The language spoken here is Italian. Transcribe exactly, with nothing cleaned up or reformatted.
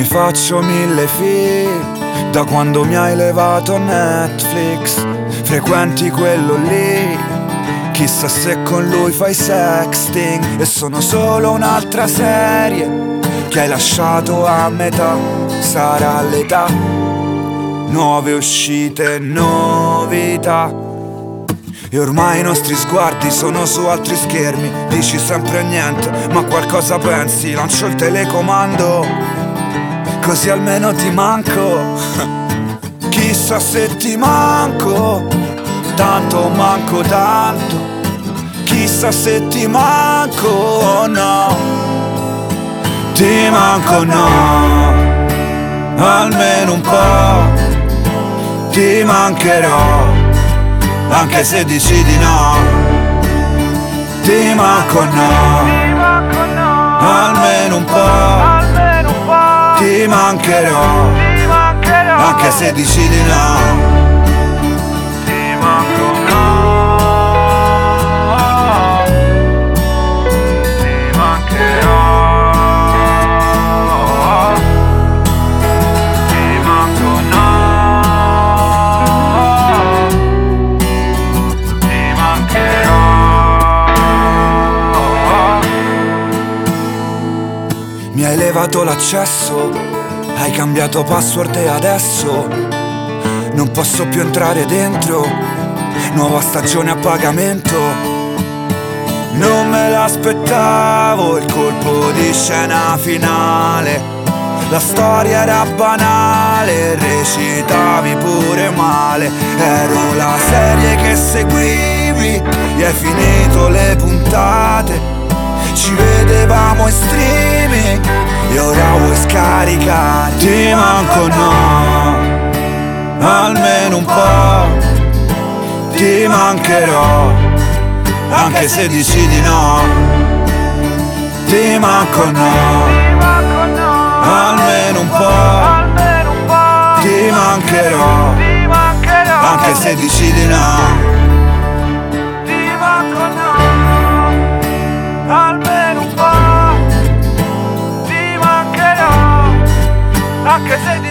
rifaccio mille film da quando mi hai levato Netflix. Frequenti quello lì, chissà se con lui fai sexting. E sono solo un'altra serie che hai lasciato a metà. Sarà l'età, nuove uscite, novità. E ormai i nostri sguardi sono su altri schermi. Dici sempre niente, ma qualcosa pensi. Lancio il telecomando, così almeno ti manco. Chissà se ti manco, tanto manco tanto. Chissà se ti manco, no. Ti manco no, almeno un po'. Ti mancherò, anche se dici di no. Ti manco no, almeno un po'. Ti mancherò, anche se dici di no. Ti manco no, ti mancherò. Ti manco no, ti mancherò. Mi hai levato l'accesso, hai cambiato password e adesso non posso più entrare dentro. Nuova stagione a pagamento. Non me l'aspettavo il colpo di scena finale. La storia era banale, recitavi pure male. Ero la serie che seguivi e hai finito le puntate. Ci vedevamo in streaming e ora vuoi scaricare. Ti manco no, almeno un po'. Ti mancherò, anche se dici di no. Ti manco no, almeno un po'. Ti mancherò, anche se dici di no. Ti manco no, almeno un po'. Ti mancherò, anche se